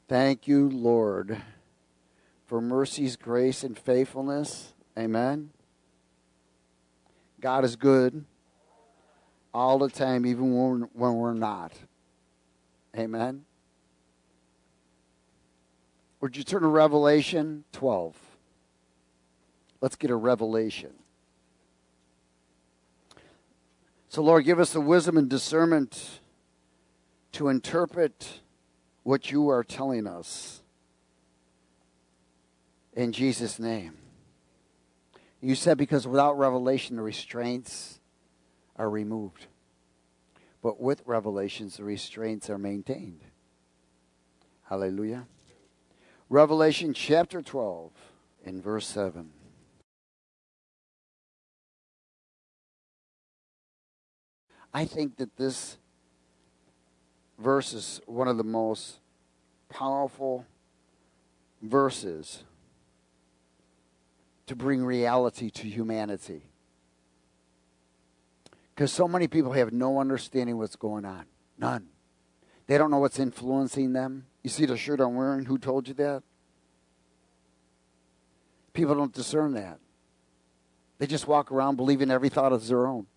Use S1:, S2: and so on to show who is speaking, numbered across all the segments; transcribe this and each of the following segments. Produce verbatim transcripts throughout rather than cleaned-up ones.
S1: Thank you, Lord, for mercy's grace and faithfulness. Amen. God is good all the time, even when, when we're not. Amen. Would you turn to Revelation twelve? Let's get a revelation. So, Lord, give us the wisdom and discernment to interpret what you are telling us. In Jesus' name. You said because without revelation, the restraints are removed. But with revelations, the restraints are maintained. Hallelujah. Revelation chapter twelve in verse seven. I think that this verse is one of the most powerful verses to bring reality to humanity. Because so many people have no understanding what's going on. None. They don't know what's influencing them. You see the shirt I'm wearing? Who told you that? People don't discern that. They just walk around believing every thought is their own.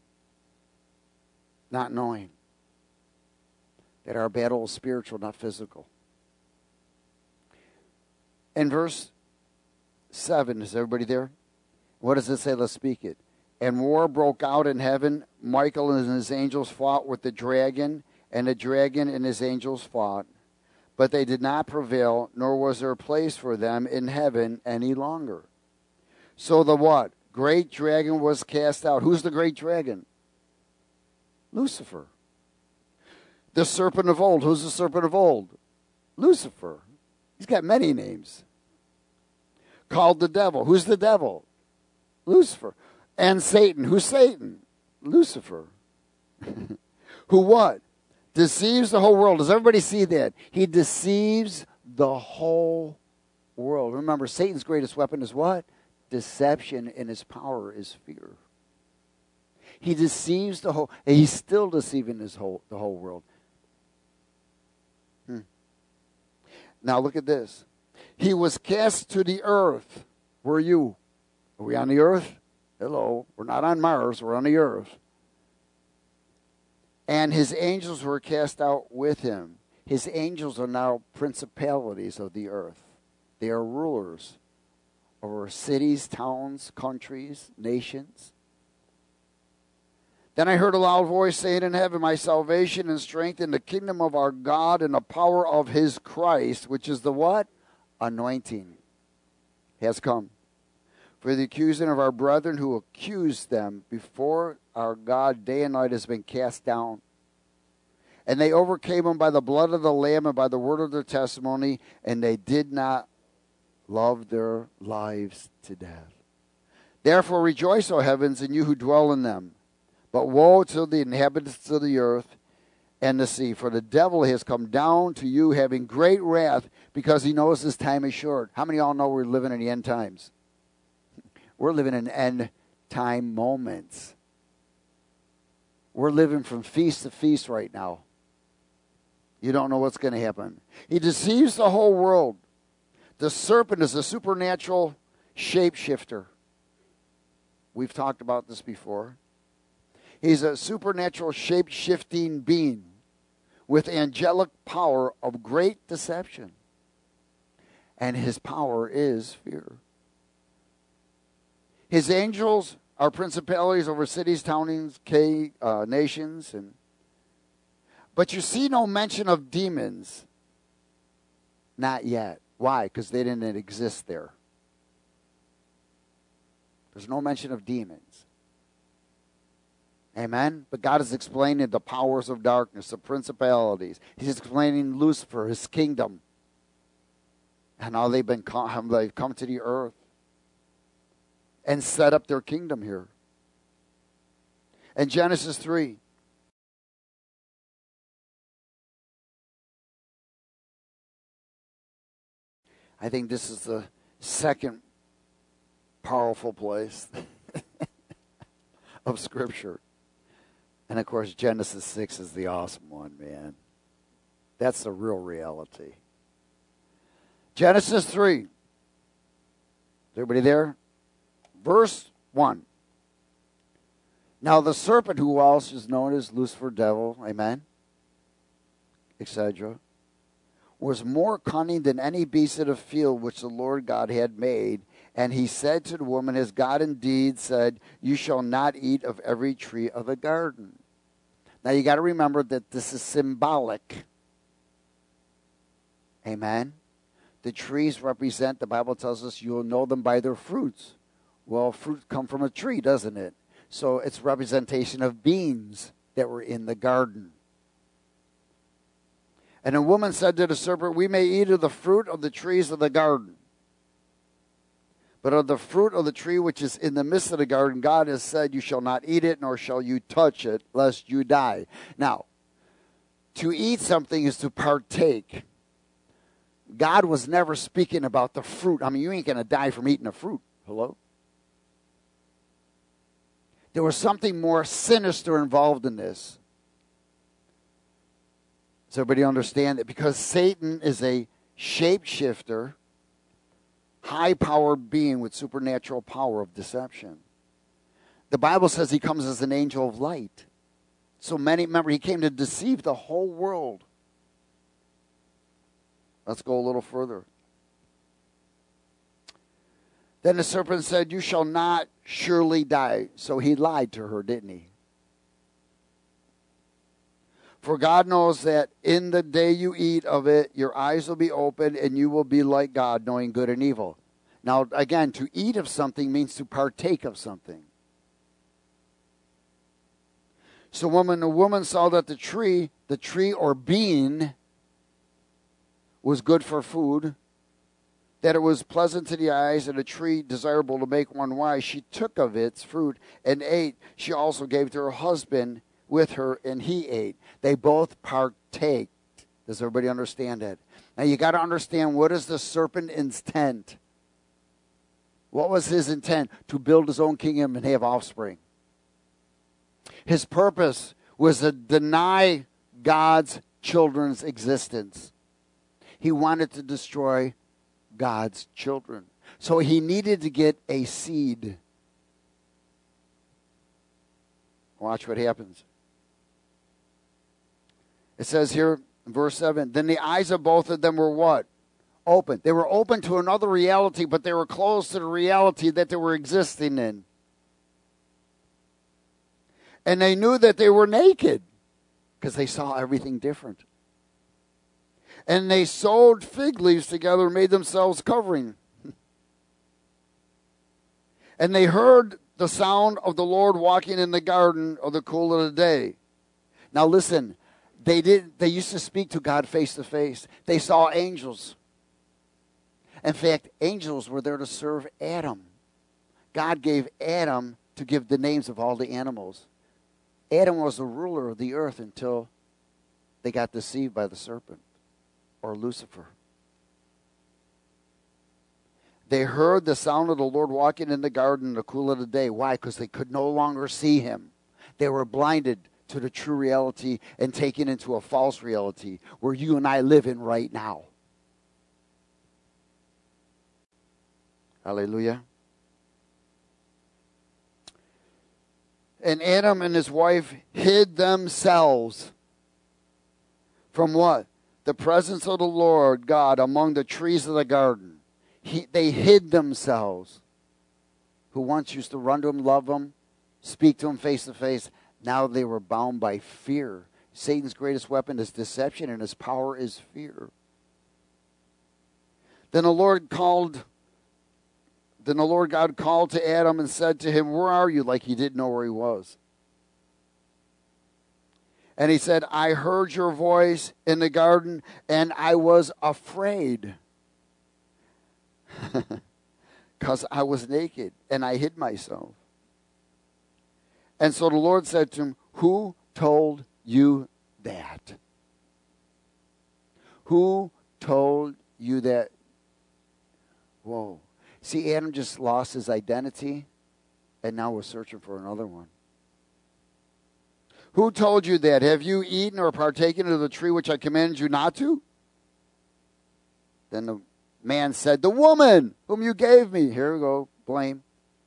S1: Not knowing that our battle is spiritual, not physical. In verse seven, is everybody there? What does it say? Let's speak it. And war broke out in heaven. Michael and his angels fought with the dragon, and the dragon and his angels fought. But they did not prevail, nor was there a place for them in heaven any longer. So the what? Great dragon was cast out. Who's the great dragon? Lucifer. The serpent of old. Who's the serpent of old? Lucifer. He's got many names. Called the devil. Who's the devil? Lucifer. And Satan. Who's Satan? Lucifer. Who what? Deceives the whole world. Does everybody see that? He deceives the whole world. Remember, Satan's greatest weapon is what? Deception, and his power is fear. He deceives the whole, and he's still deceiving his whole, the whole world. Hmm. Now look at this. He was cast to the earth. Where are you? Are we on the earth? Hello. We're not on Mars. We're on the earth. And his angels were cast out with him. His angels are now principalities of the earth. They are rulers over cities, towns, countries, nations. Then I heard a loud voice saying in heaven, my salvation and strength in the kingdom of our God and the power of his Christ, which is the what? Anointing, has come. For the accusing of our brethren who accused them before our God day and night has been cast down. And they overcame them by the blood of the Lamb and by the word of their testimony, and they did not love their lives to death. Therefore rejoice, O heavens, and you who dwell in them. But woe to the inhabitants of the earth and the sea, for the devil has come down to you having great wrath, because he knows his time is short. How many of y'all know we're living in the end times? We're living in end time moments. We're living from feast to feast right now. You don't know what's going to happen. He deceives the whole world. The serpent is a supernatural shapeshifter. We've talked about this before. He's a supernatural shape-shifting being with angelic power of great deception. And his power is fear. His angels are principalities over cities, towns, uh, nations. And, but you see no mention of demons. Not yet. Why? Because they didn't exist there. There's no mention of demons. Amen? But God is explaining the powers of darkness, the principalities. He's explaining Lucifer, his kingdom, and how they've been how they've come to the earth and set up their kingdom here. In Genesis three, I think this is the second powerful place of Scripture. And, of course, Genesis six is the awesome one, man. That's the real reality. Genesis three. Is everybody there? Verse one. Now the serpent, who else is known as Lucifer, devil, amen, et cetera, was more cunning than any beast of the field which the Lord God had made. And he said to the woman, as God indeed said, you shall not eat of every tree of the garden. Now you got to remember that this is symbolic. Amen. The trees represent, the Bible tells us, you'll know them by their fruits. Well, fruit come from a tree, doesn't it? So it's representation of beings that were in the garden. And a woman said to the serpent, we may eat of the fruit of the trees of the garden. But of the fruit of the tree which is in the midst of the garden, God has said, you shall not eat it, nor shall you touch it, lest you die. Now, to eat something is to partake. God was never speaking about the fruit. I mean, you ain't going to die from eating a fruit. Hello? There was something more sinister involved in this. Does everybody understand that? Because Satan is a shapeshifter, high-powered being with supernatural power of deception. The Bible says he comes as an angel of light. So many, remember, he came to deceive the whole world. Let's go a little further. Then the serpent said, you shall not surely die. So he lied to her, didn't he? For God knows that in the day you eat of it, your eyes will be opened and you will be like God, knowing good and evil. Now, again, to eat of something means to partake of something. So when the woman saw that the tree, the tree or being, was good for food, that it was pleasant to the eyes and a tree desirable to make one wise, she took of its fruit and ate. She also gave to her husband with her, and he ate. They both partaked. Does everybody understand that? Now you got to understand, what is the serpent's intent? What was his intent? To build his own kingdom and have offspring. His purpose was to deny God's children's existence. He wanted to destroy God's children. So he needed to get a seed. Watch what happens. It says here in verse seven, then the eyes of both of them were what? Open. They were open to another reality, but they were closed to the reality that they were existing in. And they knew that they were naked because they saw everything different. And they sewed fig leaves together and made themselves covering. And they heard the sound of the Lord walking in the garden of the cool of the day. Now listen, they did. They used to speak to God face to face. They saw angels. In fact, angels were there to serve Adam. God gave Adam to give the names of all the animals. Adam was the ruler of the earth until they got deceived by the serpent, or Lucifer. They heard the sound of the Lord walking in the garden in the cool of the day. Why? Because they could no longer see him. They were blinded to the true reality and taken into a false reality where you and I live in right now. Hallelujah. And Adam and his wife hid themselves from what? The presence of the Lord God among the trees of the garden. He, they hid themselves. Who once used to run to him, love him, speak to him face to face. Now they were bound by fear. Satan's greatest weapon is deception, and his power is fear. Then the Lord called, then the Lord God called to Adam and said to him, where are you? Like he didn't know where he was. And he said, I heard your voice in the garden, and I was afraid. Because I was naked, and I hid myself. And so the Lord said to him, who told you that? Who told you that? Whoa. See, Adam just lost his identity, and now we're searching for another one. Who told you that? Have you eaten or partaken of the tree which I commanded you not to? Then the man said, the woman whom you gave me, here we go, blame,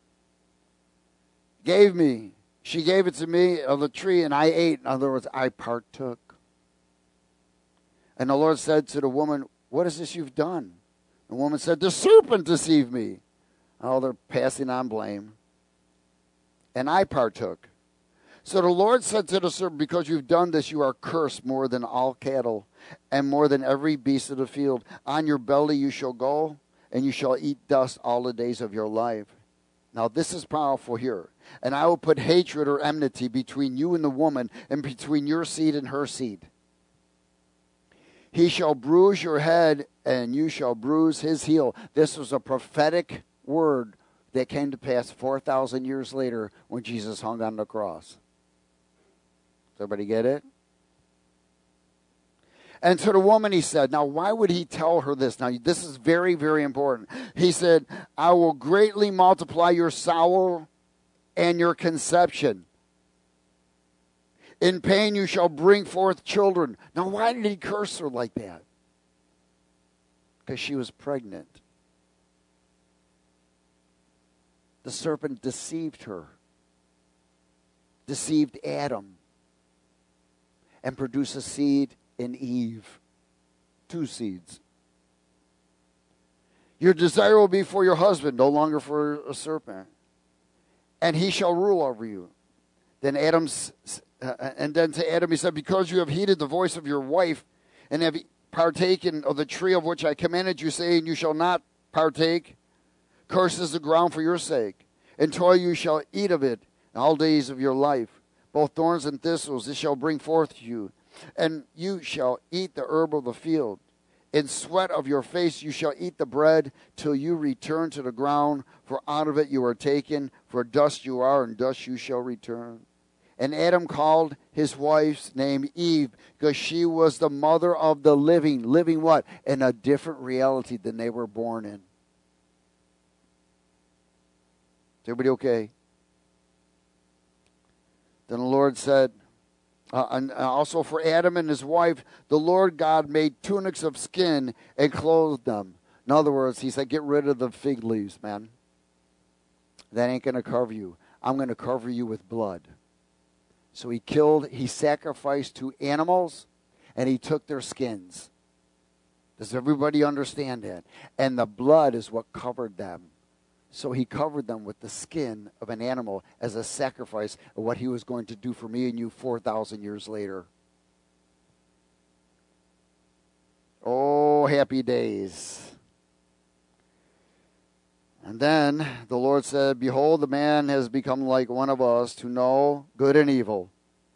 S1: gave me. She gave it to me of the tree, and I ate. In other words, I partook. And the Lord said to the woman, what is this you've done? The woman said, the serpent deceived me. Oh, they're passing on blame. And I partook. So the Lord said to the serpent, because you've done this, you are cursed more than all cattle and more than every beast of the field. On your belly you shall go, and you shall eat dust all the days of your life. Now this is powerful here. And I will put hatred or enmity between you and the woman, and between your seed and her seed. He shall bruise your head, and you shall bruise his heel. This was a prophetic word that came to pass four thousand years later when Jesus hung on the cross. Does everybody get it? And to the woman he said, now why would he tell her this? Now this is very, very important. He said, I will greatly multiply your sorrow and your conception. In pain you shall bring forth children. Now why did he curse her like that? Because she was pregnant. The serpent deceived her. Deceived Adam. And produced a seed in Eve. Two seeds. Your desire will be for your husband, no longer for a serpent. And he shall rule over you. Then Adam's, uh, and then to Adam he said, because you have heeded the voice of your wife, and have partaken of the tree of which I commanded you, saying, you shall not partake, cursed is the ground for your sake. Until you shall eat of it all days of your life. Both thorns and thistles it shall bring forth to you. And you shall eat the herb of the field. In sweat of your face you shall eat the bread till you return to the ground, for out of it you are taken, for dust you are, and dust you shall return. And Adam called his wife's name Eve, because she was the mother of the living. Living what? In a different reality than they were born in. Is everybody okay? Then the Lord said, uh, and also for Adam and his wife, the Lord God made tunics of skin and clothed them. In other words, he said, get rid of the fig leaves, man. That ain't going to cover you. I'm going to cover you with blood. So he killed, he sacrificed two animals, and he took their skins. Does everybody understand that? And the blood is what covered them. So he covered them with the skin of an animal as a sacrifice of what he was going to do for me and you four thousand years later. Oh, happy days. And then the Lord said, behold, the man has become like one of us to know good and evil.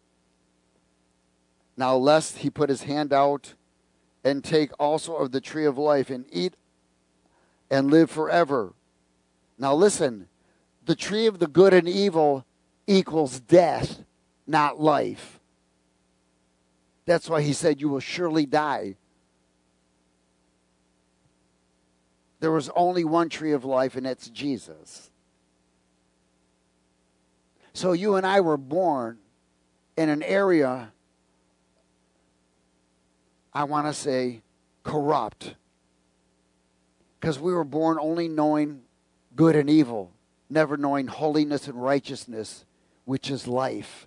S1: Now lest he put his hand out and take also of the tree of life and eat and live forever. Now listen, the tree of the good and evil equals death, not life. That's why he said you will surely die. There was only one tree of life, and that's Jesus. So you and I were born in an area, I want to say, corrupt. Because we were born only knowing good and evil, never knowing holiness and righteousness, which is life.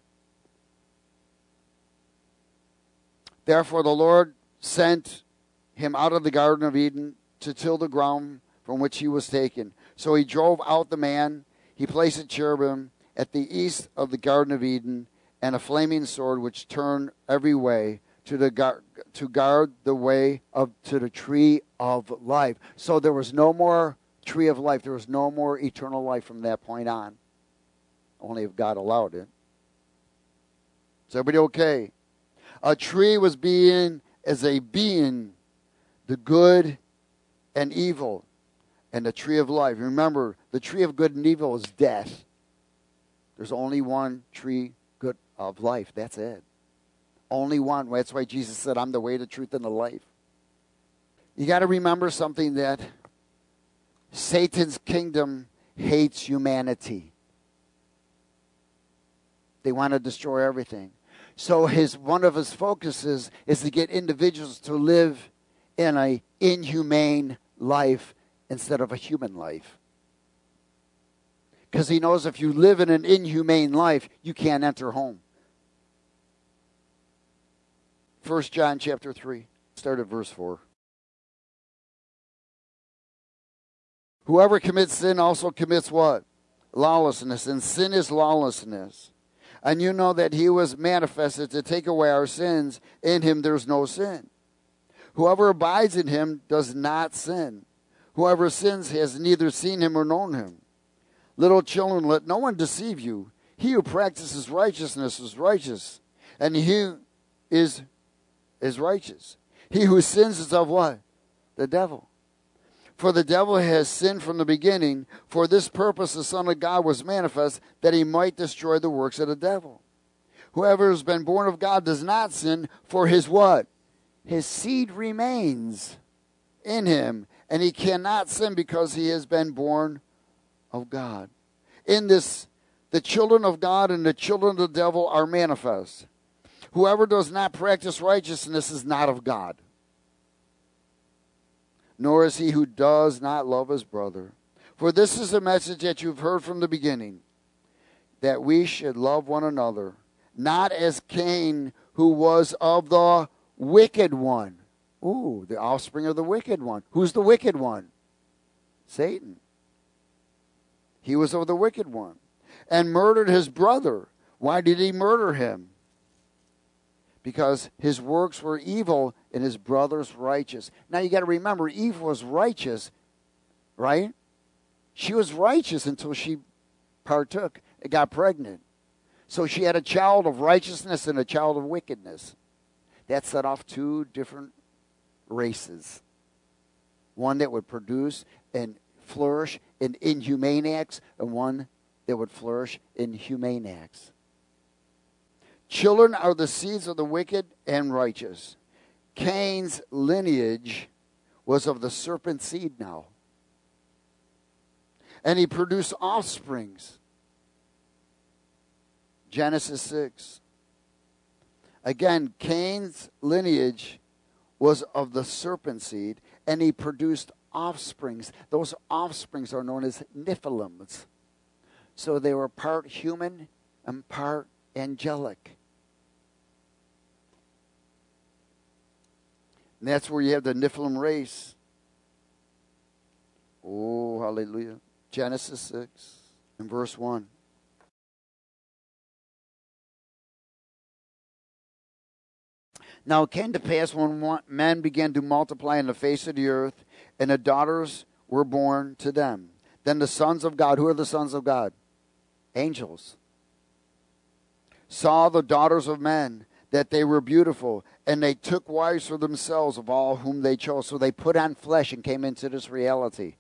S1: Therefore the Lord sent him out of the Garden of Eden to till the ground from which he was taken. So he drove out the man. He placed a cherubim at the east of the Garden of Eden, and a flaming sword which turned every way to the gar- to guard the way of to the tree of life. So there was no more tree of life. There was no more eternal life from that point on. Only if God allowed it. Is everybody okay? A tree was being as a being, the good and evil, and the tree of life. Remember, the tree of good and evil is death. There's only one tree good of life. That's it. Only one. That's why Jesus said, I'm the way, the truth, and the life. You got to remember something, that Satan's kingdom hates humanity. They want to destroy everything. So his one of his focuses is to get individuals to live in a inhumane life instead of a human life. Because he knows if you live in an inhumane life, you can't enter home. First John chapter three, start at verse four. Whoever commits sin also commits what? Lawlessness. And sin is lawlessness. And you know that he was manifested to take away our sins. In him there's no sin. Whoever abides in him does not sin. Whoever sins has neither seen him nor known him. Little children, let no one deceive you. He who practices righteousness is righteous, and he is, is righteous. He who sins is of what? The devil. For the devil has sinned from the beginning. For this purpose the Son of God was manifest, that he might destroy the works of the devil. Whoever has been born of God does not sin, for his what? His seed remains in him, and he cannot sin because he has been born of God. In this, the children of God and the children of the devil are manifest. Whoever does not practice righteousness is not of God, nor is he who does not love his brother. For this is the message that you've heard from the beginning, that we should love one another, not as Cain, who was of the wicked one. Ooh, the offspring of the wicked one. Who's the wicked one? Satan. He was of the wicked one, and murdered his brother. Why did he murder him? Because his works were evil and his brother's righteous. Now you got to remember, Eve was righteous, right? She was righteous until she partook and got pregnant. So she had a child of righteousness and a child of wickedness. That set off two different races. One that would produce and flourish in inhumane acts, and one that would flourish in humane acts. Children are the seeds of the wicked and righteous. Cain's lineage was of the serpent seed now. And he produced offsprings. Genesis six. Again, Cain's lineage was of the serpent seed, and he produced offsprings. Those offsprings are known as Nephilims. So they were part human and part angelic. And that's where you have the Nephilim race. Oh, hallelujah. Genesis six and verse one. Now it came to pass when men began to multiply in the face of the earth, and the daughters were born to them. Then the sons of God, who are the sons of God? Angels. Saw the daughters of men, that they were beautiful, and they took wives for themselves of all whom they chose. So they put on flesh and came into this reality.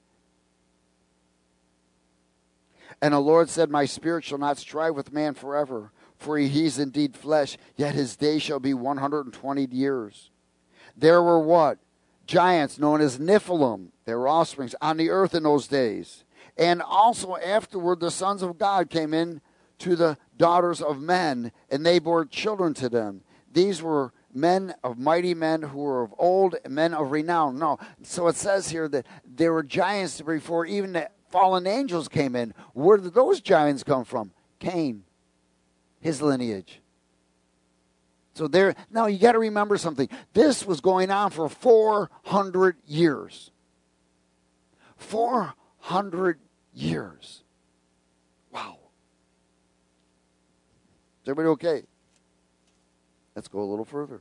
S1: And the Lord said, my spirit shall not strive with man forever, for he is indeed flesh, yet his days shall be one hundred twenty years. There were what? Giants known as Nephilim. They were offsprings on the earth in those days. And also afterward the sons of God came in to the daughters of men, and they bore children to them. These were men of mighty men who were of old, men of renown. No, so it says here that there were giants before even the fallen angels came in. Where did those giants come from? Cain, his lineage. So there, now you got to remember something. This was going on for four hundred years. four hundred years. Wow. Is everybody okay? Let's go a little further.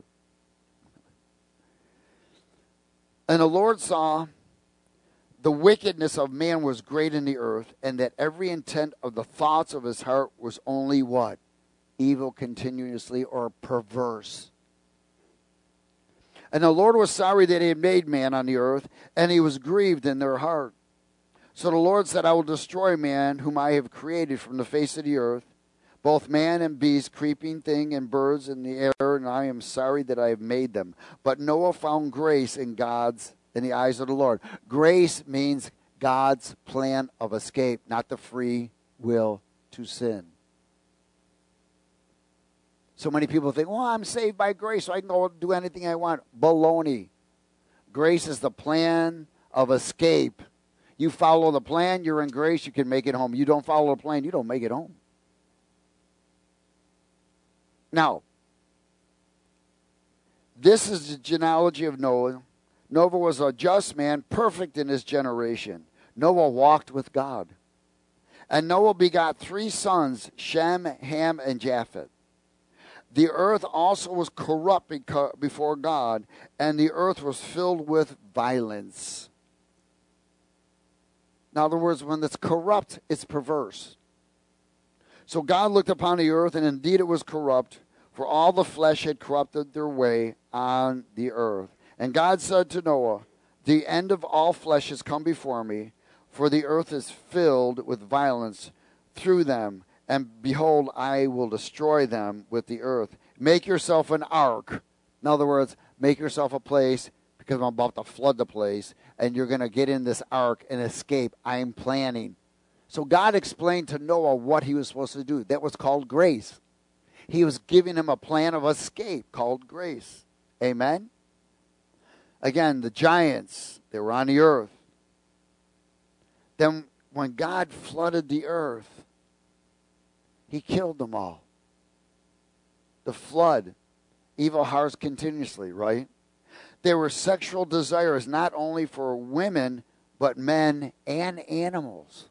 S1: And the Lord saw the wickedness of man was great in the earth, and that every intent of the thoughts of his heart was only what? Evil continuously, or perverse. And the Lord was sorry that he had made man on the earth, and he was grieved in their heart. So the Lord said, I will destroy man whom I have created from the face of the earth, both man and beast, creeping thing and birds in the air, and I am sorry that I have made them. But Noah found grace in God's in the eyes of the Lord. Grace means God's plan of escape, not the free will to sin. So many people think, well, I'm saved by grace, so I can go do anything I want. Baloney. Grace is the plan of escape. You follow the plan, you're in grace, you can make it home. You don't follow the plan, you don't make it home. Now, this is the genealogy of Noah. Noah was a just man, perfect in his generation. Noah walked with God. And Noah begot three sons, Shem, Ham, and Japheth. The earth also was corrupt before God, and the earth was filled with violence. In other words, when it's corrupt, it's perverse. So God looked upon the earth, and indeed it was corrupt, for all the flesh had corrupted their way on the earth. And God said to Noah, the end of all flesh has come before me, for the earth is filled with violence through them. And behold, I will destroy them with the earth. Make yourself an ark. In other words, make yourself a place, because I'm about to flood the place, and you're going to get in this ark and escape. I am planning. So God explained to Noah what he was supposed to do. That was called grace. He was giving him a plan of escape called grace. Amen? Again, the giants, they were on the earth. Then when God flooded the earth, he killed them all. The flood, evil hearts continuously, right? There were sexual desires not only for women, but men and animals.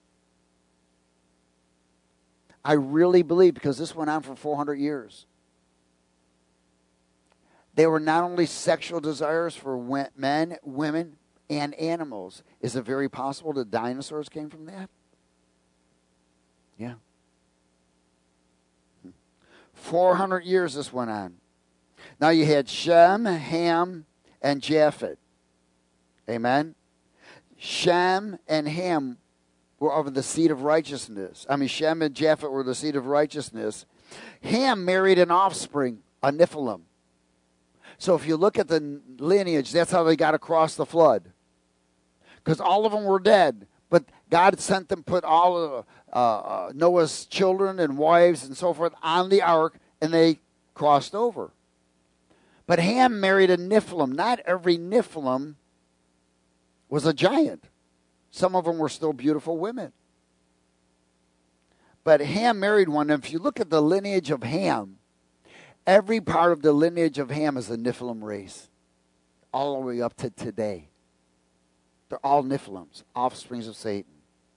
S1: I really believe, because this went on for four hundred years. There were not only sexual desires for men, women, and animals. Is it very possible that dinosaurs came from that? Yeah. four hundred years this went on. Now you had Shem, Ham, and Japheth. Amen? Shem and Ham were of the seed of righteousness. I mean, Shem and Japheth were the seed of righteousness. Ham married an offspring, a Nephilim. So if you look at the lineage, that's how they got across the flood. Because all of them were dead. But God sent them, put all of uh, Noah's children and wives and so forth on the ark, and they crossed over. But Ham married a Nephilim. Not every Nephilim was a giant. Some of them were still beautiful women. But Ham married one. And if you look at the lineage of Ham, every part of the lineage of Ham is a Nephilim race, all the way up to today. They're all Nephilims, offsprings of Satan.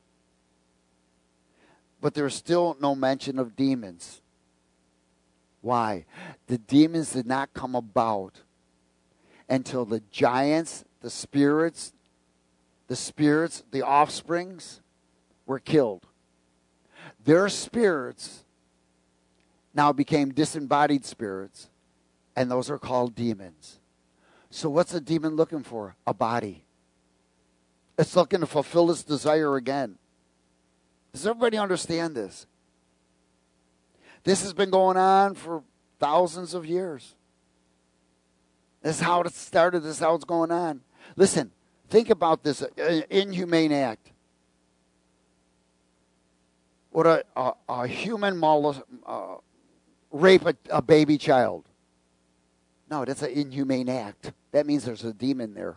S1: But there's still no mention of demons. Why? The demons did not come about until the giants, the spirits, the spirits, the offsprings were killed. Their spirits now became disembodied spirits, and those are called demons. So what's a demon looking for? A body. It's looking to fulfill its desire again. Does everybody understand this? This has been going on for thousands of years. This is how it started. This is how it's going on. Listen, think about this inhumane act. Would a, a, a human molest, uh, rape a, a baby child? No, that's an inhumane act. That means there's a demon there.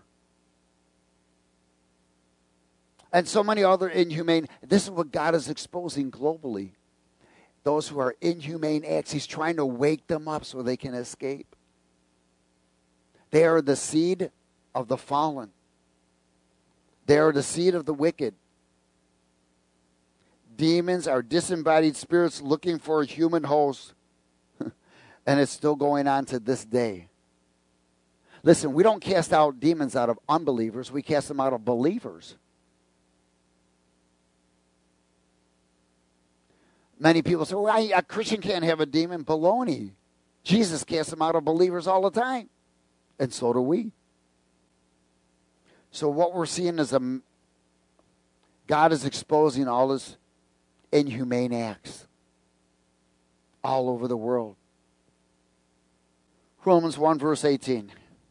S1: And so many other inhumane. This is what God is exposing globally. Those who are inhumane acts. He's trying to wake them up so they can escape. They are the seed of the fallen. They are the seed of the wicked. Demons are disembodied spirits looking for a human host. And it's still going on to this day. Listen, we don't cast out demons out of unbelievers. We cast them out of believers. Many people say, well, a Christian can't have a demon. Baloney. Jesus casts them out of believers all the time. And so do we. So what we're seeing is a, God is exposing all his inhumane acts all over the world. Romans one, verse eighteen.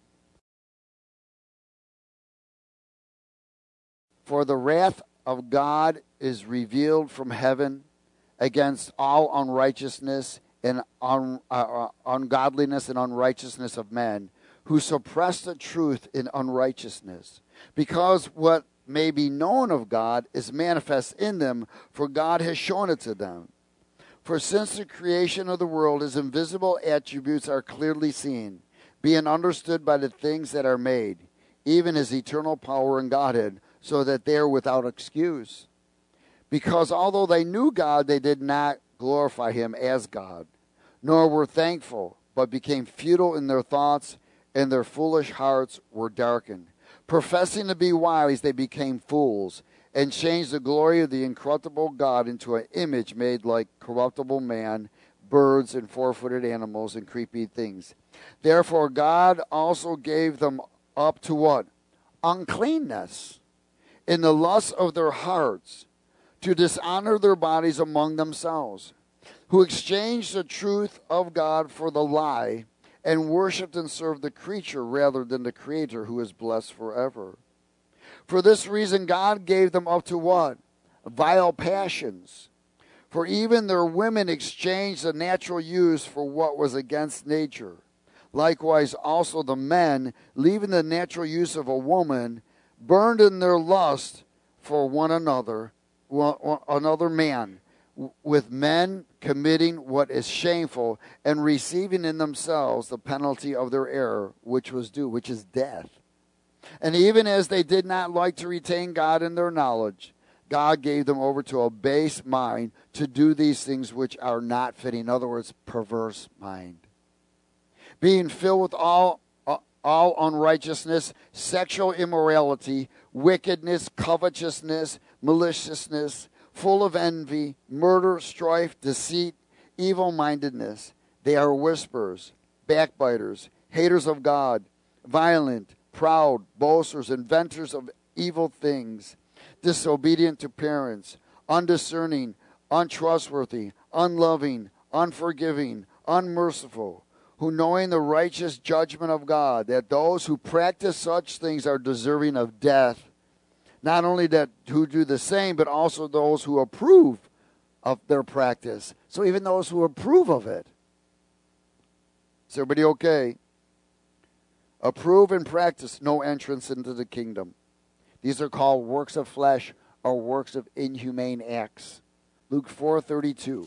S1: For the wrath of God is revealed from heaven against all unrighteousness and un, uh, ungodliness and unrighteousness of men, who suppress the truth in unrighteousness, because what may be known of God is manifest in them, for God has shown it to them. For since the creation of the world, his invisible attributes are clearly seen, being understood by the things that are made, even his eternal power and Godhead, so that they are without excuse. Because although they knew God, they did not glorify him as God, nor were thankful, but became futile in their thoughts, and their foolish hearts were darkened. Professing to be wise, they became fools, and changed the glory of the incorruptible God into an image made like corruptible man, birds, and four-footed animals, and creepy things. Therefore God also gave them up to what? Uncleanness, in the lust of their hearts, to dishonor their bodies among themselves, who exchanged the truth of God for the lie, and worshipped and served the creature rather than the Creator, who is blessed forever. For this reason God gave them up to what? Vile passions. For even their women exchanged the natural use for what was against nature. Likewise also the men, leaving the natural use of a woman, burned in their lust for one another, one, another man, with men committing what is shameful, and receiving in themselves the penalty of their error, which was due, which is death. And even as they did not like to retain God in their knowledge, God gave them over to a base mind to do these things which are not fitting. In other words, perverse mind. Being filled with all, uh, all unrighteousness, sexual immorality, wickedness, covetousness, maliciousness, full of envy, murder, strife, deceit, evil-mindedness. They are whisperers, backbiters, haters of God, violent, proud, boasters, inventors of evil things, disobedient to parents, undiscerning, untrustworthy, unloving, unforgiving, unmerciful, who knowing the righteous judgment of God, that those who practice such things are deserving of death, not only that who do the same, but also those who approve of their practice. So even those who approve of it. Is everybody okay? Approve and practice no entrance into the kingdom. These are called works of flesh or works of inhumane acts. Luke four thirty-two.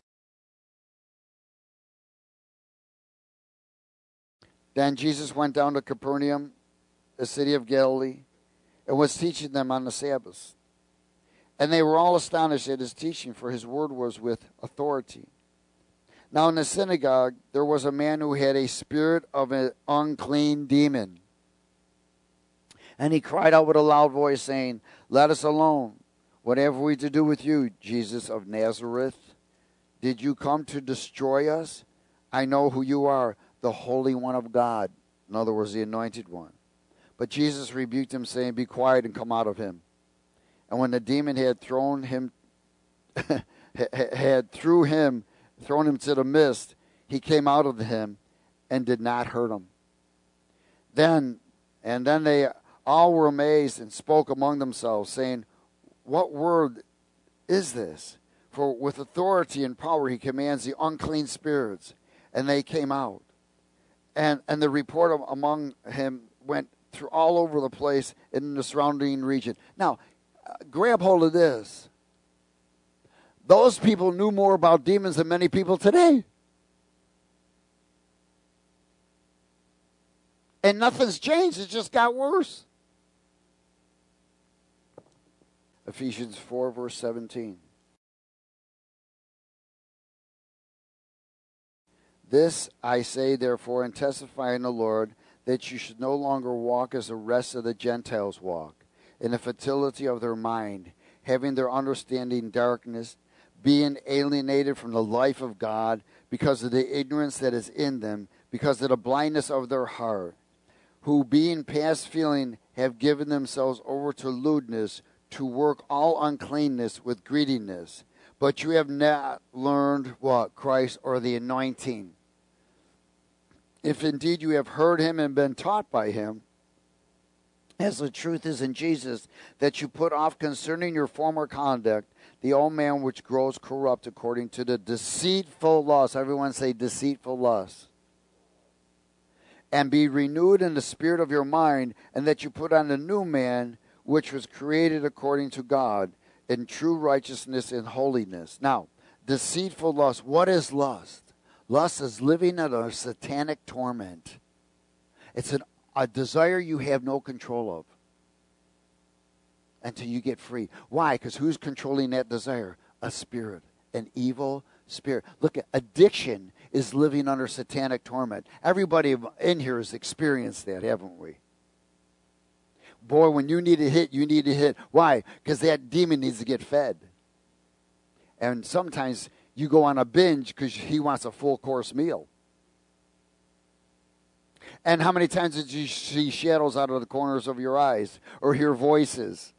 S1: Then Jesus went down to Capernaum, the city of Galilee, and was teaching them on the Sabbath. And they were all astonished at his teaching, for his word was with authority. Now in the synagogue there was a man who had a spirit of an unclean demon. And he cried out with a loud voice, saying, "Let us alone. What have we to do with you, Jesus of Nazareth? Did you come to destroy us? I know who you are, the Holy One of God." In other words, the Anointed One. But Jesus rebuked him, saying, "Be quiet and come out of him." And when the demon had thrown him, had through him, thrown him to the mist, he came out of him and did not hurt him. Then, and then they all were amazed and spoke among themselves, saying, "What word is this? For with authority and power he commands the unclean spirits, and they came out." And and the report of, among him went through all over the place in the surrounding region. Now, uh, grab hold of this. Those people knew more about demons than many people today. And nothing's changed. It just got worse. Ephesians four, verse seventeen. "This I say, therefore, and testify in the Lord, that you should no longer walk as the rest of the Gentiles walk, in the futility of their mind, having their understanding darkness, being alienated from the life of God because of the ignorance that is in them, because of the blindness of their heart, who being past feeling have given themselves over to lewdness, to work all uncleanness with greediness. But you have not learned what? Christ or the anointing. If indeed you have heard him and been taught by him, as the truth is in Jesus, that you put off concerning your former conduct the old man which grows corrupt according to the deceitful lust." Everyone say deceitful lust. and be renewed in the spirit of your mind, and that you put on the new man, which was created according to God, in true righteousness and holiness. Now, deceitful lust. What is lust? Lust is living under satanic torment. It's an, a desire you have no control of until you get free. Why? Because who's controlling that desire? A spirit, an evil spirit. Look, at addiction is living under satanic torment. Everybody in here has experienced that, haven't we? Boy, when you need a hit, you need a hit. Why? Because that demon needs to get fed. And sometimes you go on a binge because he wants a full course meal. And how many times did you see shadows out of the corners of your eyes or hear voices?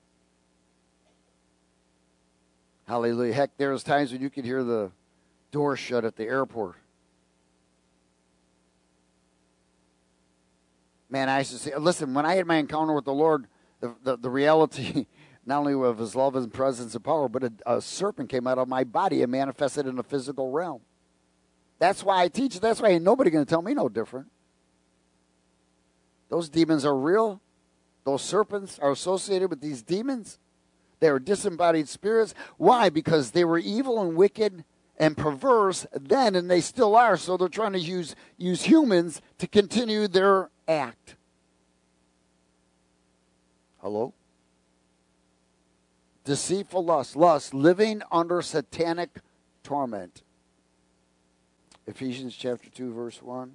S1: Hallelujah. Heck, there's times when you could hear the door shut at the airport. Man, I used to say, listen, when I had my encounter with the Lord, the, the, the reality, not only of his love and presence and power, but a, a serpent came out of my body and manifested in the physical realm. That's why I teach. That's why ain't nobody going to tell me no different. Those demons are real. Those serpents are associated with these demons. They are disembodied spirits. Why? Because they were evil and wicked and perverse then, and they still are. So they're trying to use, use humans to continue their act. Hello? Deceitful lust. Lust, living under satanic torment. Ephesians chapter two, verse one.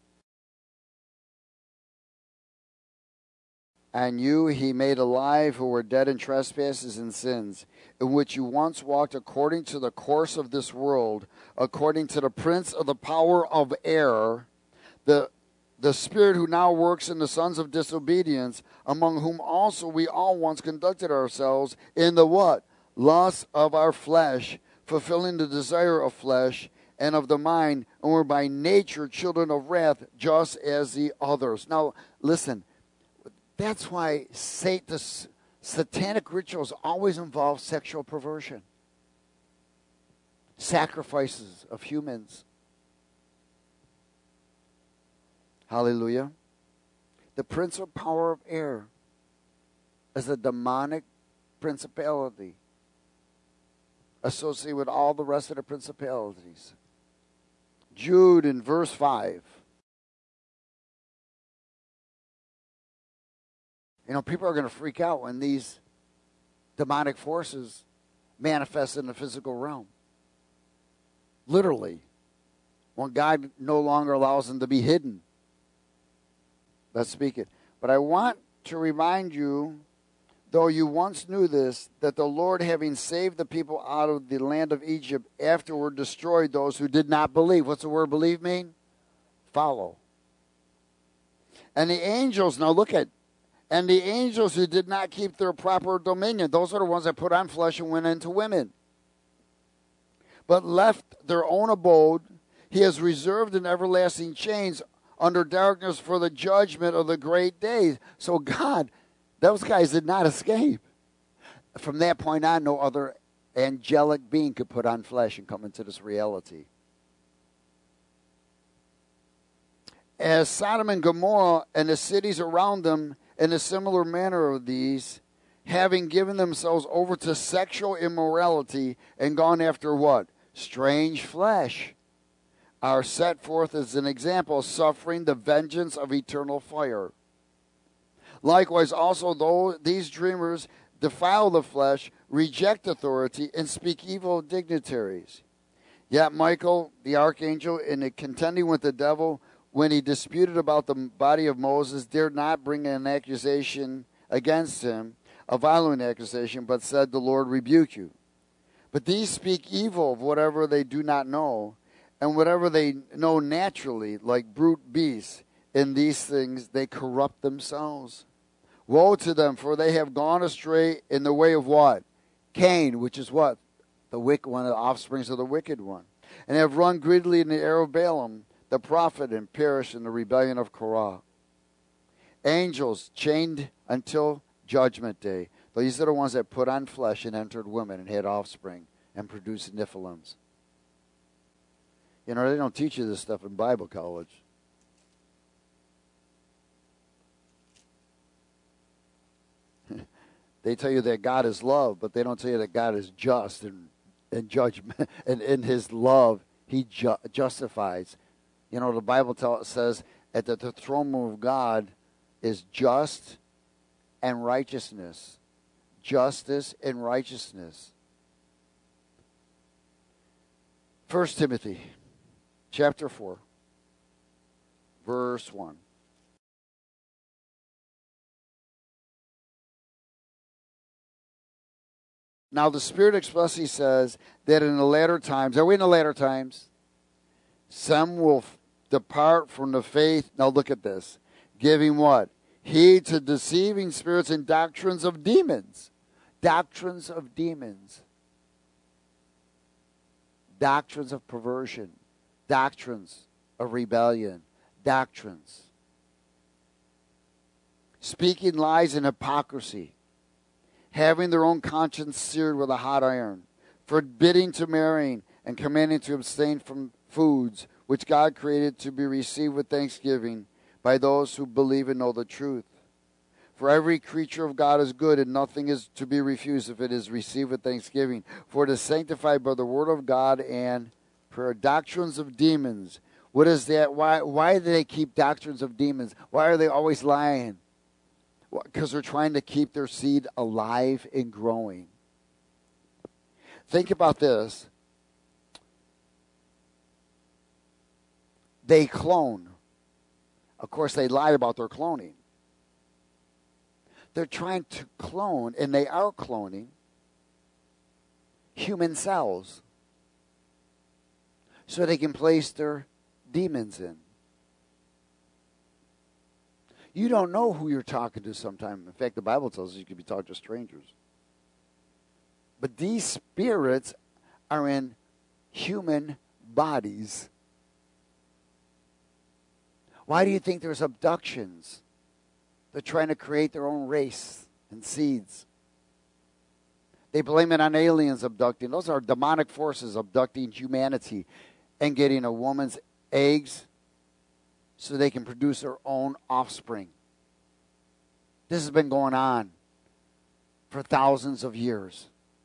S1: And you he made alive who were dead in trespasses and sins, in which you once walked according to the course of this world, according to the prince of the power of air, the, the spirit who now works in the sons of disobedience, among whom also we all once conducted ourselves in the what? Lust of our flesh, fulfilling the desire of flesh and of the mind, and were by nature children of wrath, just as the others. Now, listen. That's why Satan, the satanic rituals always involve sexual perversion. Sacrifices of humans. Hallelujah. The prince of power of air is a demonic principality associated with all the rest of the principalities. Jude in verse five. You know, people are going to freak out when these demonic forces manifest in the physical realm. Literally. When God no longer allows them to be hidden. Let's speak it. But I want to remind you, though you once knew this, that the Lord, having saved the people out of the land of Egypt, afterward destroyed those who did not believe. What's the word believe mean? Follow. And the angels, now look at, and the angels who did not keep their proper dominion, those are the ones that put on flesh and went into women, but left their own abode, he has reserved in everlasting chains under darkness for the judgment of the great day. So God, those guys did not escape. From that point on, no other angelic being could put on flesh and come into this reality. As Sodom and Gomorrah and the cities around them, in a similar manner of these, having given themselves over to sexual immorality and gone after what? Strange flesh, are set forth as an example, suffering the vengeance of eternal fire. Likewise, also, though these dreamers defile the flesh, reject authority, and speak evil of dignitaries. Yet Michael, the archangel, in the contending with the devil, when he disputed about the body of Moses, dared not bring an accusation against him, a violent accusation, but said, the Lord rebuke you. But these speak evil of whatever they do not know, and whatever they know naturally, like brute beasts. In these things they corrupt themselves. Woe to them, for they have gone astray in the way of what? Cain, which is what? The wicked one, the offsprings of the wicked one. And have run greedily in the error of Balaam, the prophet, and perished in the rebellion of Korah. Angels chained until judgment day. These are the ones that put on flesh and entered women and had offspring and produced Nephilims. You know, they don't teach you this stuff in Bible college. They tell you that God is love, but they don't tell you that God is just and, and judgment. And in his love, he ju- justifies. You know, the Bible tell, says that the throne room of God is just and righteousness. Justice and righteousness. First Timothy chapter four, verse one. Now the Spirit expressly says that in the latter times, are we in the latter times? Some will f- depart from the faith. Now look at this. Giving what? Heed to deceiving spirits and doctrines of demons. Doctrines of demons. Doctrines of perversion. Doctrines of rebellion. Doctrines. Speaking lies and hypocrisy. Having their own conscience seared with a hot iron, forbidding to marry, and commanding to abstain from foods which God created to be received with thanksgiving by those who believe and know the truth. For every creature of God is good, and nothing is to be refused if it is received with thanksgiving. For it is sanctified by the word of God and prayer. Doctrines of demons. What is that? Why, why do they keep doctrines of demons? Why are they always lying? Because they're trying to keep their seed alive and growing. Think about this. They clone. Of course, they lie about their cloning. They're trying to clone, and they are cloning, human cells so they can place their demons in. You don't know who you're talking to sometimes. In fact, the Bible tells us you could be talking to strangers. But these spirits are in human bodies. Why do you think there's abductions? They're trying to create their own race and seeds. They blame it on aliens abducting. Those are demonic forces abducting humanity and getting a woman's eggs so they can produce their own offspring. This has been going on for thousands of years.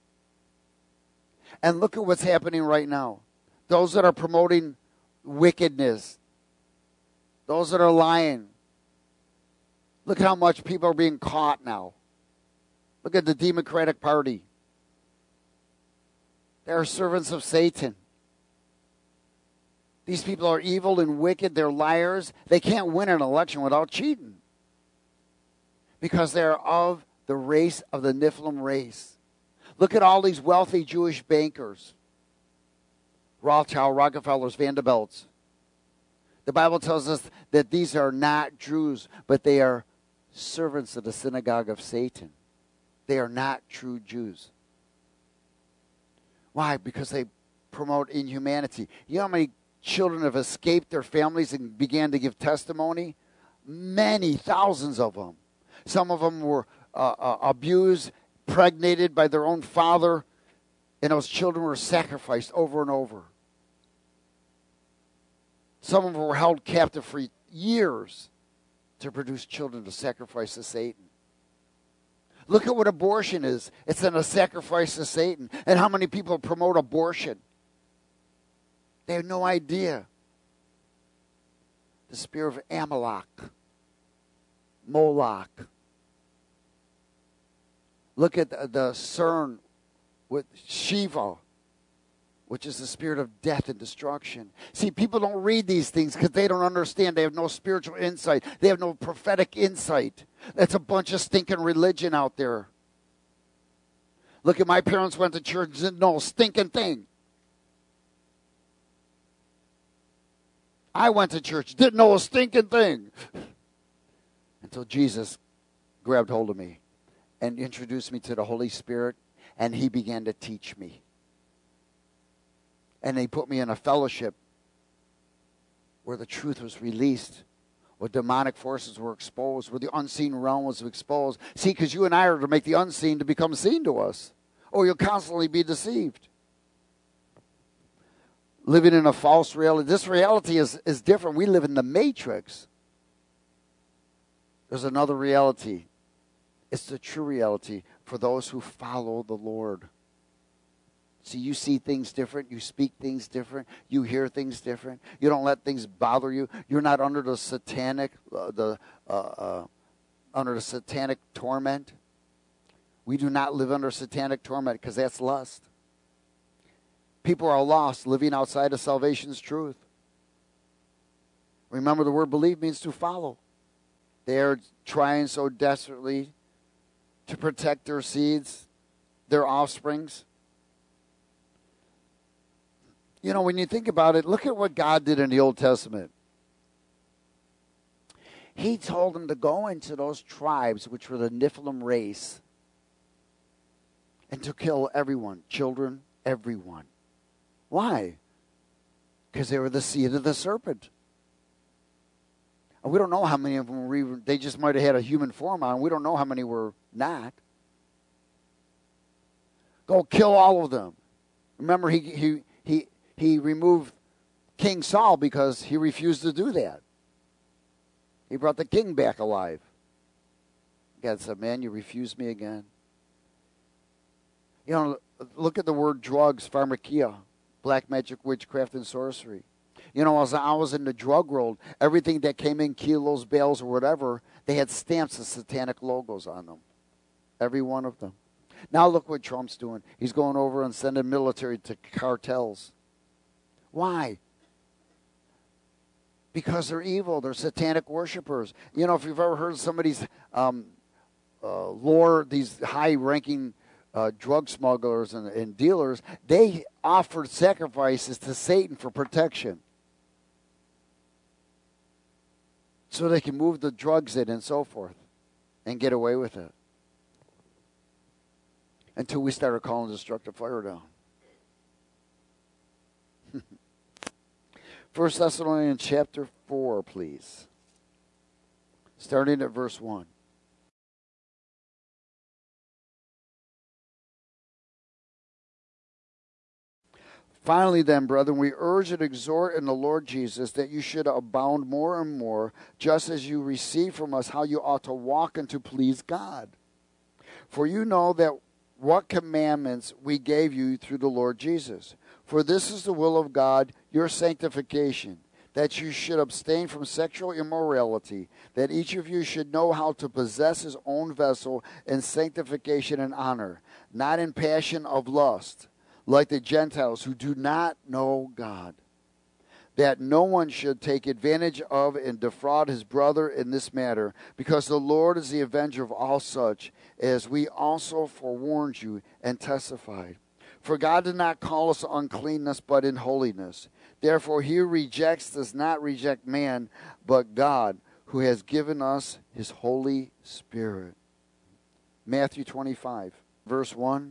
S1: And look at what's happening right now. Those that are promoting wickedness, those that are lying. Look how much people are being caught now. Look at the Democratic Party. They are servants of Satan. These people are evil and wicked. They're liars. They can't win an election without cheating. Because they're of the race of the Nephilim race. Look at all these wealthy Jewish bankers. Rothschild, Rockefellers, Vanderbilts. The Bible tells us that these are not Jews, but they are servants of the synagogue of Satan. They are not true Jews. Why? Because they promote inhumanity. You know how many children have escaped their families and began to give testimony? Many, thousands of them. Some of them were uh, uh, abused, pregnated by their own father, and those children were sacrificed over and over. Some of them were held captive for years to produce children to sacrifice to Satan. Look at what abortion is. It's a sacrifice to Satan. And how many people promote abortion? They have no idea. The spirit of Amalek, Moloch. Look at the, the CERN with Shiva, which is the spirit of death and destruction. See, people don't read these things because they don't understand. They have no spiritual insight. They have no prophetic insight. That's a bunch of stinking religion out there. Look at my parents went to church and didn't know a stinking thing. I went to church, didn't know a stinking thing. Until Jesus grabbed hold of me and introduced me to the Holy Spirit, and he began to teach me. And they put me in a fellowship where the truth was released, where demonic forces were exposed, where the unseen realm was exposed. See, because you and I are to make the unseen to become seen to us, or you'll constantly be deceived. Living in a false reality. This reality is, is different. We live in the matrix. There's another reality. It's the true reality for those who follow the Lord. See, you see things different. You speak things different. You hear things different. You don't let things bother you. You're not under the satanic, uh, the uh, uh, under the satanic torment. We do not live under satanic torment because that's lust. People are lost, living outside of salvation's truth. Remember, the word believe means to follow. They are trying so desperately to protect their seeds, their offsprings. You know, when you think about it, look at what God did in the Old Testament. He told them to go into those tribes, which were the Nephilim race, and to kill everyone, children, everyone. Why? Because they were the seed of the serpent. And we don't know how many of them were even, they just might have had a human form on. We don't know how many were not. Go kill all of them. Remember, he he he he removed King Saul because he refused to do that. He brought the king back alive. God said, man, you refuse me again. You know, look at the word drugs, pharmakia, black magic, witchcraft, and sorcery. You know, as I was in the drug world, everything that came in kilos, bales, or whatever, they had stamps of satanic logos on them. Every one of them. Now look what Trump's doing. He's going over and sending military to cartels. Why? Because they're evil. They're satanic worshipers. You know, if you've ever heard of somebody's um, uh, lore, these high-ranking uh, drug smugglers and, and dealers, they offered sacrifices to Satan for protection. So they can move the drugs in and so forth and get away with it. Until we started calling destructive fire down. First Thessalonians chapter four, please. Starting at verse one. Finally then, brethren, we urge and exhort in the Lord Jesus that you should abound more and more, just as you receive from us how you ought to walk and to please God. For you know that what commandments we gave you through the Lord Jesus. For this is the will of God, your sanctification, that you should abstain from sexual immorality, that each of you should know how to possess his own vessel in sanctification and honor, not in passion of lust, like the Gentiles who do not know God, that no one should take advantage of and defraud his brother in this matter, because the Lord is the avenger of all such, as we also forewarned you and testified. For God did not call us to uncleanness, but in holiness. Therefore he who rejects does not reject man, but God, who has given us his Holy Spirit. Matthew twenty-five, verse one.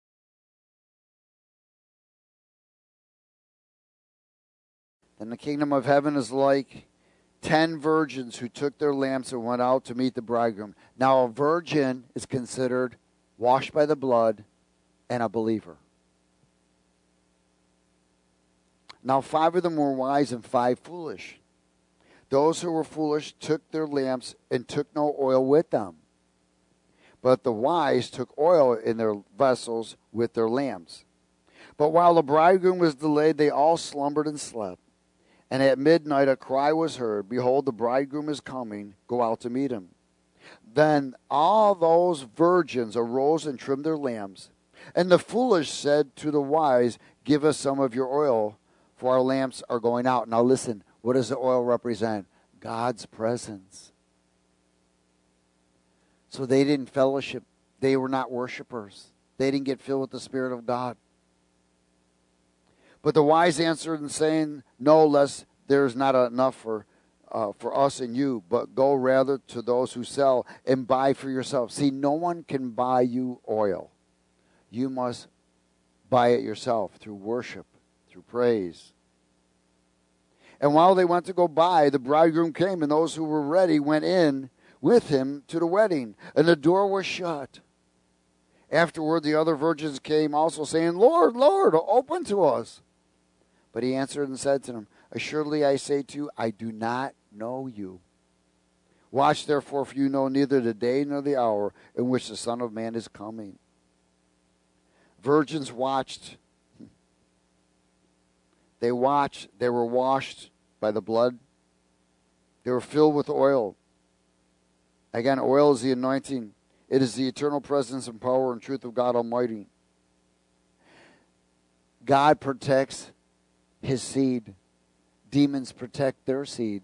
S1: And the kingdom of heaven is like ten virgins who took their lamps and went out to meet the bridegroom. Now a virgin is considered washed by the blood and a believer. Now five of them were wise and five foolish. Those who were foolish took their lamps and took no oil with them. But the wise took oil in their vessels with their lamps. But while the bridegroom was delayed, they all slumbered and slept. And at midnight a cry was heard, behold, the bridegroom is coming, go out to meet him. Then all those virgins arose and trimmed their lamps. And the foolish said to the wise, give us some of your oil, for our lamps are going out. Now listen, what does the oil represent? God's presence. So they didn't fellowship. They were not worshipers. They didn't get filled with the Spirit of God. But the wise answered and saying, no, lest there is not enough for uh, for us and you, but go rather to those who sell and buy for yourself. See, no one can buy you oil. You must buy it yourself through worship, through praise. And while they went to go buy, the bridegroom came, and those who were ready went in with him to the wedding, and the door was shut. Afterward, the other virgins came also, saying, Lord, Lord, open to us. But he answered and said to them, assuredly I say to you, I do not know you. Watch therefore, for you know neither the day nor the hour in which the Son of Man is coming. Virgins watched. They watched. They were washed by the blood. They were filled with oil. Again, oil is the anointing. It is the eternal presence and power and truth of God Almighty. God protects his seed. Demons protect their seed.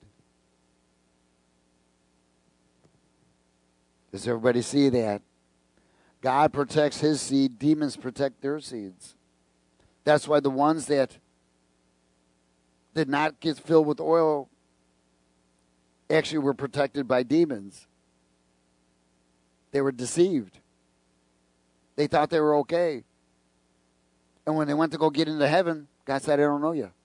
S1: Does everybody see that? God protects his seed. Demons protect their seeds. That's why the ones that did not get filled with oil actually were protected by demons. They were deceived. They thought they were okay. And when they went to go get into heaven, God said, I don't know you.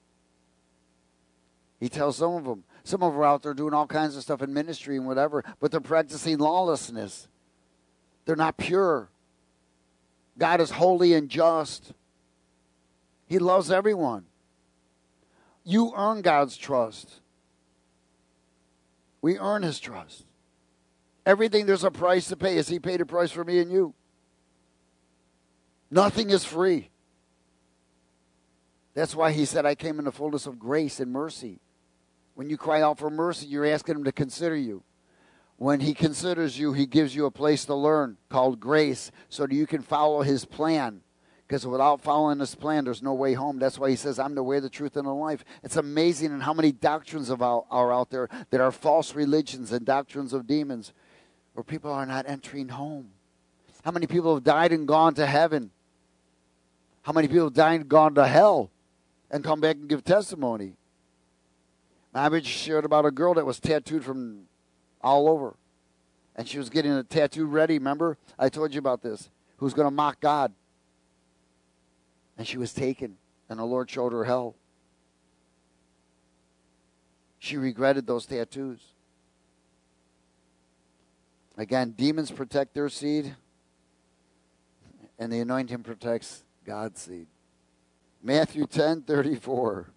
S1: He tells some of them. Some of them are out there doing all kinds of stuff in ministry and whatever, but they're practicing lawlessness. They're not pure. God is holy and just. He loves everyone. You earn God's trust. We earn his trust. Everything there's a price to pay. As he paid a price for me and you. Nothing is free. That's why he said, I came in the fullness of grace and mercy. When you cry out for mercy, you're asking him to consider you. When he considers you, he gives you a place to learn called grace so that you can follow his plan. Because without following his plan, there's no way home. That's why he says, I'm the way, the truth, and the life. It's amazing in how many doctrines of our, are out there that are false religions and doctrines of demons where people are not entering home. How many people have died and gone to heaven? How many people have died and gone to hell and come back and give testimony? I just shared about a girl that was tattooed from all over. And she was getting a tattoo ready, remember? I told you about this. Who's going to mock God. And she was taken. And the Lord showed her hell. She regretted those tattoos. Again, demons protect their seed. And the anointing protects God's seed. Matthew ten thirty-four.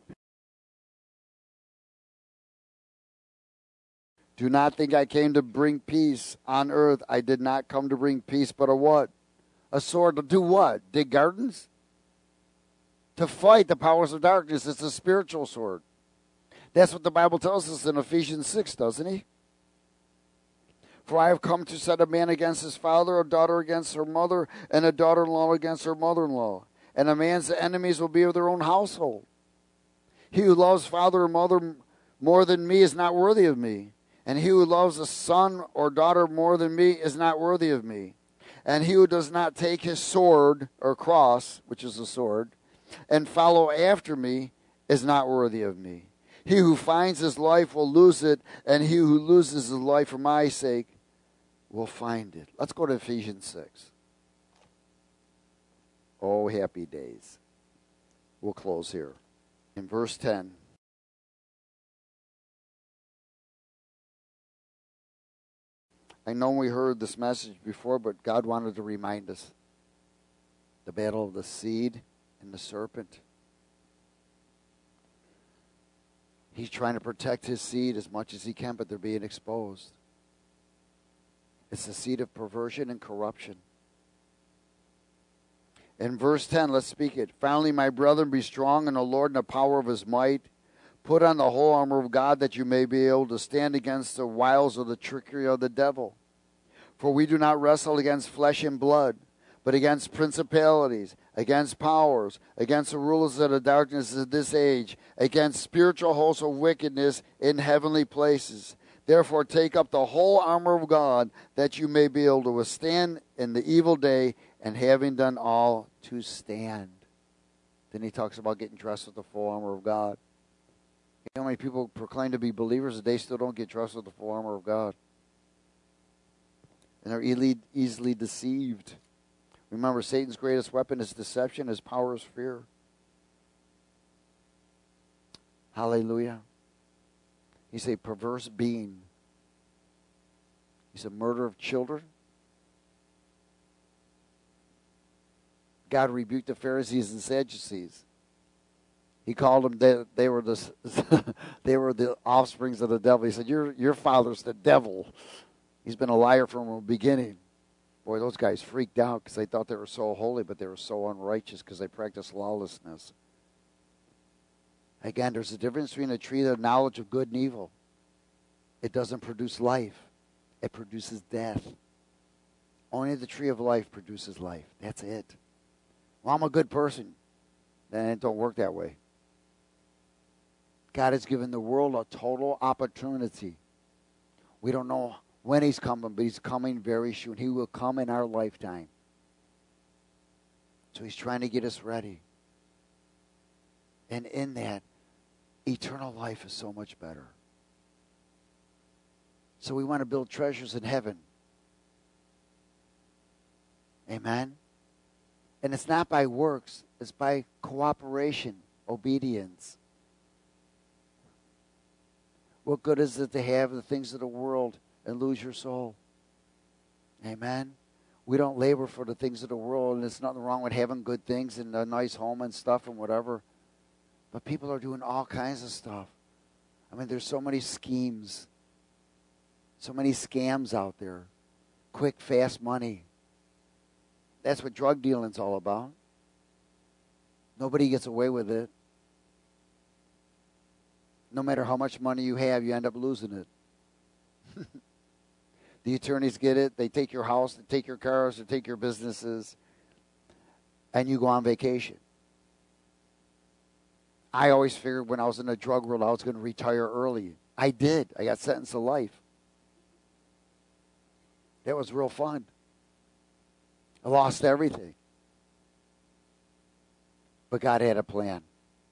S1: Do not think I came to bring peace on earth. I did not come to bring peace, but a what? A sword. To do what? Dig gardens? To fight the powers of darkness. It's a spiritual sword. That's what the Bible tells us in Ephesians six, doesn't he? For I have come to set a man against his father, a daughter against her mother, and a daughter-in-law against her mother-in-law. And a man's enemies will be of their own household. He who loves father or mother more than me is not worthy of me. And he who loves a son or daughter more than me is not worthy of me. And he who does not take his sword or cross, which is a sword, and follow after me is not worthy of me. He who finds his life will lose it, and he who loses his life for my sake will find it. Let's go to Ephesians six. Oh, happy days. We'll close here. In verse ten. I know we heard this message before, but God wanted to remind us. The battle of the seed and the serpent. He's trying to protect his seed as much as he can, but they're being exposed. It's the seed of perversion and corruption. In verse ten, let's speak it. Finally, my brethren, be strong in the Lord and the power of his might. Put on the whole armor of God that you may be able to stand against the wiles of the trickery of the devil. For we do not wrestle against flesh and blood, but against principalities, against powers, against the rulers of the darkness of this age, against spiritual hosts of wickedness in heavenly places. Therefore take up the whole armor of God, that you may be able to withstand in the evil day, and having done all, to stand. Then he talks about getting dressed with the full armor of God. You know how many people proclaim to be believers and they still don't get dressed with the full armor of God? And they're easily, easily deceived. Remember, Satan's greatest weapon is deception. His power is fear. Hallelujah. He's a perverse being. He's a murderer of children. God rebuked the Pharisees and Sadducees. He called them, they, they were the they were the offsprings of the devil. He said, your, your father's the devil. He's been a liar from the beginning. Boy, those guys freaked out because they thought they were so holy, but they were so unrighteous because they practiced lawlessness. Again, there's a difference between a tree of knowledge of good and evil. It doesn't produce life. It produces death. Only the tree of life produces life. That's it. Well, I'm a good person. Then it don't work that way. God has given the world a total opportunity. We don't know when he's coming, but he's coming very soon. He will come in our lifetime. So he's trying to get us ready. And in that, eternal life is so much better. So we want to build treasures in heaven. Amen? And it's not by works. It's by cooperation, obedience. What good is it to have the things of the world and lose your soul? Amen? We don't labor for the things of the world, and there's nothing wrong with having good things and a nice home and stuff and whatever. But people are doing all kinds of stuff. I mean, there's so many schemes, so many scams out there. Quick, fast money. That's what drug dealing's all about. Nobody gets away with it. No matter how much money you have, you end up losing it. The attorneys get it. They take your house, they take your cars, they take your businesses, and you go on vacation. I always figured when I was in the drug world, I was going to retire early. I did. I got sentenced to life. That was real fun. I lost everything. But God had a plan.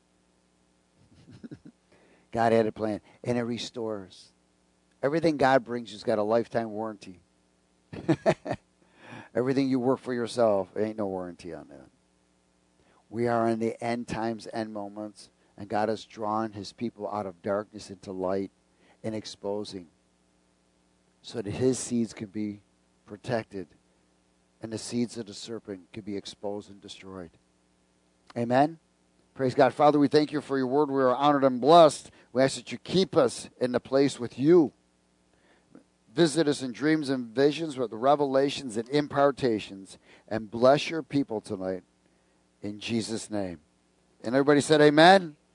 S1: God had a plan. And it restores. Everything God brings you's got a lifetime warranty. Everything you work for yourself, ain't no warranty on that. We are in the end times, end moments, and God has drawn his people out of darkness into light and exposing so that his seeds can be protected and the seeds of the serpent can be exposed and destroyed. Amen? Praise God. Father, we thank you for your word. We are honored and blessed. We ask that you keep us in the place with you. Visit us in dreams and visions with the revelations and impartations, and bless your people tonight in Jesus' name. And everybody said amen.